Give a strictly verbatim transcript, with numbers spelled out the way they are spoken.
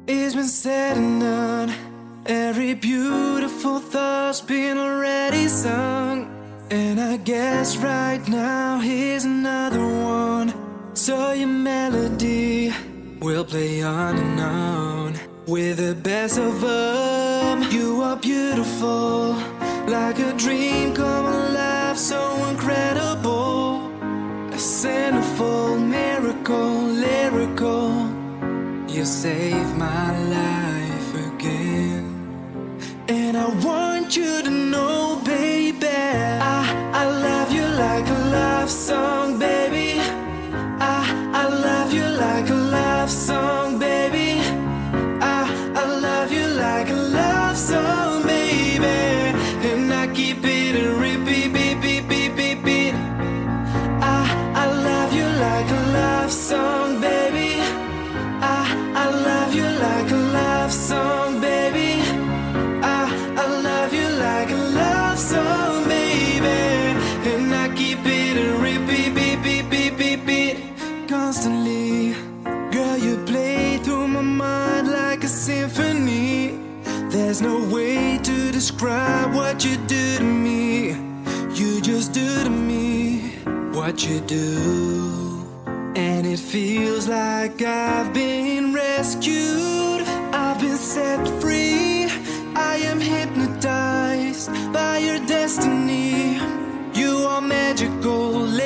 It's been said and done. Every beautiful thought's been already sung. And I guess right now here's another one. So your melody will play on and on. With the best of them, you are beautiful, like a dream come alive, so incredible. A centerfold miracle, lyrical. You saved my life again. And I want you to know, baby, I, I love you like a love song, baby. I, I love you like a love song, baby. I, I love you like a love song, baby. And I keep it a repeat, beat, beat, beat, beat, beat. I, I love you like a love song, baby. I, I love you like a love song, baby. I, I love you like a love song, baby. And I keep it a repeat, beat, beat, beat, beat, beat. Constantly, girl, you play through my mind like a symphony. There's no way to describe what you do to me. You just do to me what you do. And it feels like I've been rescued. I've been set free. I am hypnotized by your destiny. You are magical.